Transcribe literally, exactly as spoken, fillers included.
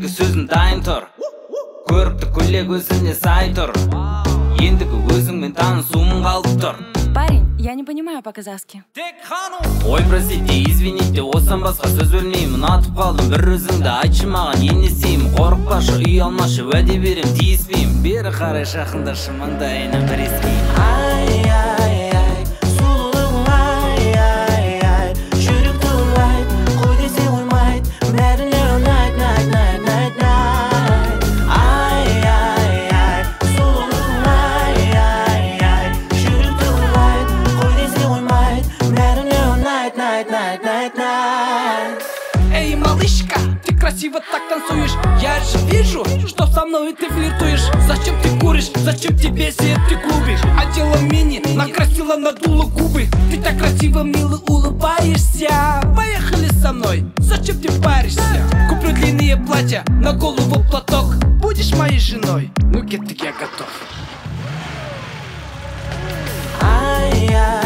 ендігі сөзім дайын тұр. Көрікті көйлек өзіне сай тұр. Ендігі өзіңмен танысуым қалып тұр. Парень, я не понимаю по-казахски. Ой, простите, извините, осыдан басқа сөз білмеймін. Атып қалдым, бір өзіңді айтшы маған, ен не істеймін. Қорықпашы, үй алмашы, уәде берем, тиіспеймін. Бері қарай жақындашы, маңдайына бір ескеймін. Ай, ай, ай, сұлулығың ай, ай, ай, жүректі ұрлайды, қой десе қоймайды, бәріне ұнайды, найт, найт, найт, найт. Ай, ай, ай, сұлулығың ай, ай, ай, жүректі ұрлайды, қой десе қоймайды, бәріне ұнайды, найт, найт, найт, найт. Эй, малышка, ты красиво так танцуешь. Я же вижу, что со мной ты флиртуешь. Зачем ты куришь, зачем тебе свет ты клубишь? Одела мини, накрасила, надула губы. Ты так красиво, мило улыбаешься. Поехали со мной, зачем ты паришься? Куплю длинные платья, на голову платок. Будешь моей женой? Ну, get, я готов. Ай, ай.